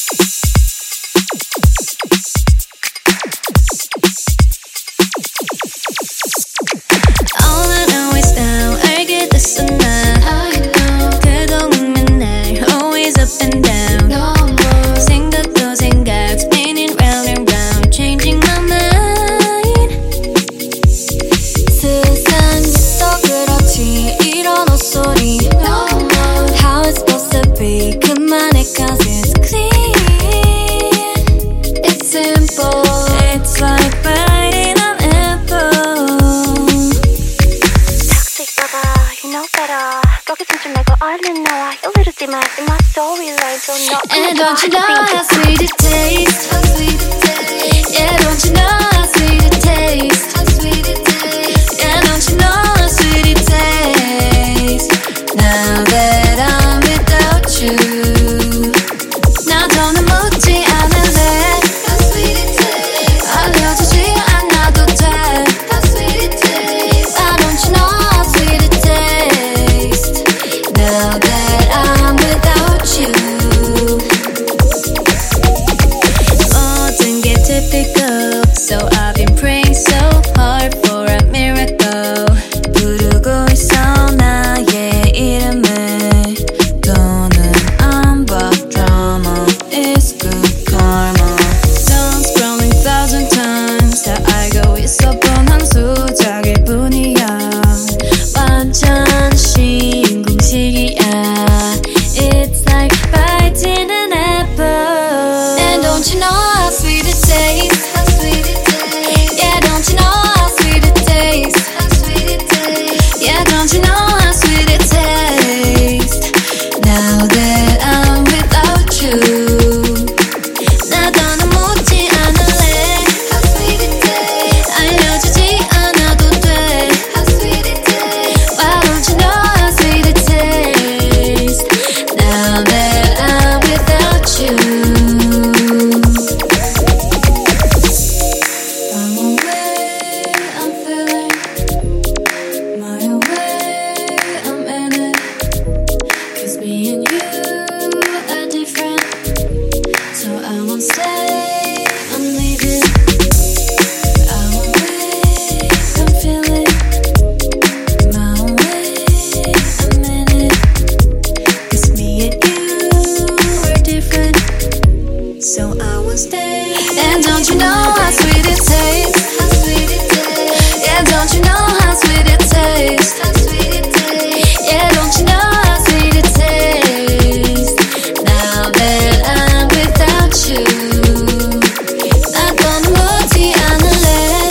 All I know is now 알게 됐어 나 그동안 맨날 always up and down 생각도 생각 spinning round and round changing my mind 세상에서 그렇지 이런 헛소리 How it's supposed to be 그만해 cause it's clean It's simple It's like biting an apple Toxic lover, you know better 거기 숨좀 내고 얼른 나와 이르지만 in my storyline so no And don't you know how sweet it tastes Yeah, don't you know how sweet it tastes Yeah, don't you know how sweet it tastes Now that I'm without you 나 더는 묻지 않을래 알려주지 않아도 돼 Why don't you know how sweet it tastes Now that I'm without you 모든 게 typical So I've been praying so hard for a miracle 부르고 있어 나의 이름을 더는 안 봐 drama is good karma Done scrolling 1,000 times 다 알고 있어 뻔한 수작일 뿐이야 완전 쉬운 공식이야 It's like biting an apple And don't you know how sweet it tastes Yeah, don't you know how sweet it tastes Yeah, don't you know how sweet it tastes Now that I'm without you 나 더는 묻지 않을래 알려주지 않아도 돼 Why don't you know how sweet it tastes Now that I'm without you I'm away, I'm feeling my way, I'm in it Cause me and you are different So I won't stay, I'm leaving I'm away, I'm feeling my way, I'm in it Cause me and you are different So I won't stay And don't you know how sweet it tastes Yeah, don't you know how sweet it tastes Yeah, don't you know how sweet it tastes Now that I'm without you 나 더는 묻지 않을래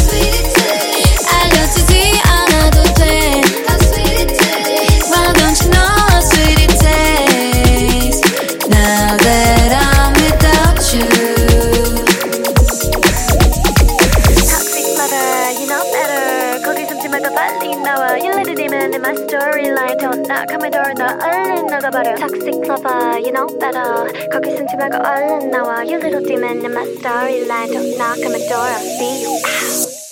알려주지 않아도 돼 Why don't you know how sweet it tastes Now that I'm without you Toxic lover, you know better 거기 숨지 말고 빨리 나와 You let it in in my storyline 더 나가면 더 얼른 나가버려 Toxic lover, you know better 거기 숨지 말고 얼른 나와 You little demon in my storyline 더 나가면 더 I'll see you out